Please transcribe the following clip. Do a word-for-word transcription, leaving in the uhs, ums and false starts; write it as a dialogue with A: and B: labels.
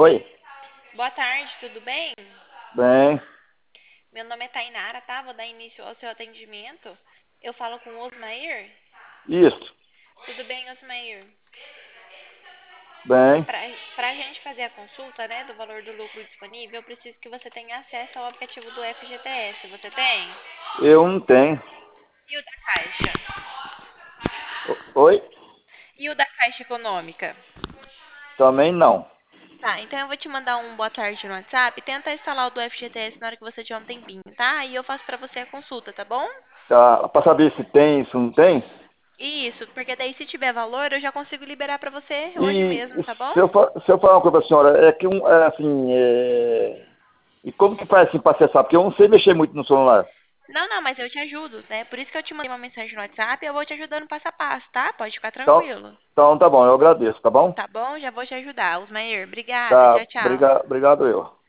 A: Oi,
B: Boa tarde, tudo bem?
A: bem,
B: Meu nome é Tainara, tá? Vou dar início ao seu atendimento. Eu falo com o Osmair.
A: isso,
B: Tudo bem, Osmair?
A: bem,
B: Pra, pra gente fazer a consulta, né, do valor do lucro disponível, eu preciso que você tenha acesso ao aplicativo do F G T S. Você tem?
A: eu não tenho.
B: E o da Caixa?
A: O- Oi,
B: E o da Caixa Econômica?
A: também não.
B: Tá, então eu vou te mandar um boa tarde no WhatsApp. Tenta instalar o do F G T S na hora que você tiver um tempinho, tá? E eu faço pra você a consulta, tá bom?
A: Tá, pra saber se tem, se não tem.
B: Isso, porque daí se tiver valor, eu já consigo liberar pra você hoje
A: E
B: mesmo, tá bom?
A: se eu, fa- se eu falar uma coisa pra senhora, é que um, é assim, é... E como que faz assim pra acessar? Porque eu não sei mexer muito no celular.
B: Não, não, mas eu te ajudo, né? Por isso que eu te mandei uma mensagem no WhatsApp e eu vou te ajudando passo a passo, tá? Pode ficar
A: Então,
B: tranquilo.
A: então tá bom, eu agradeço, tá bom?
B: Tá bom? Já vou te ajudar. Osmair, obrigada.
A: Tá,
B: Tchau, tchau.
A: obrigado, obrigado eu.